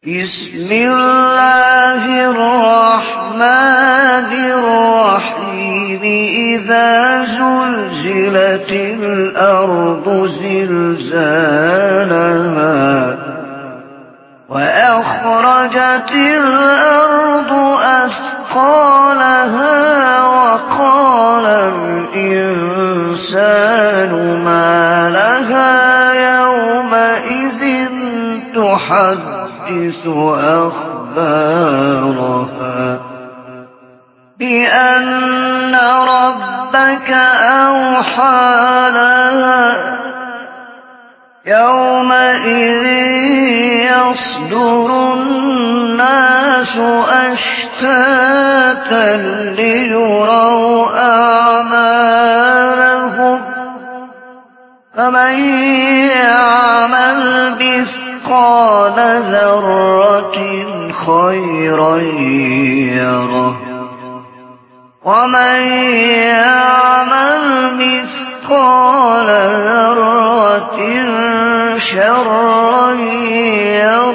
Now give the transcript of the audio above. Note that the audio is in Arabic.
بسم الله الرحمن الرحيم إذا زلزلت الأرض زلزالها وأخرجت الأرض أثقالها وقال الإنسان ما لها يومئذ تحدث أخبارها بأن ربك أوحى لها يومئذ يصدر الناس أشتاتا ليروا أعمالهم فمن يعمل مثقال ذرة خيرا يره ومن يعمل مثقال ذرة شرا يره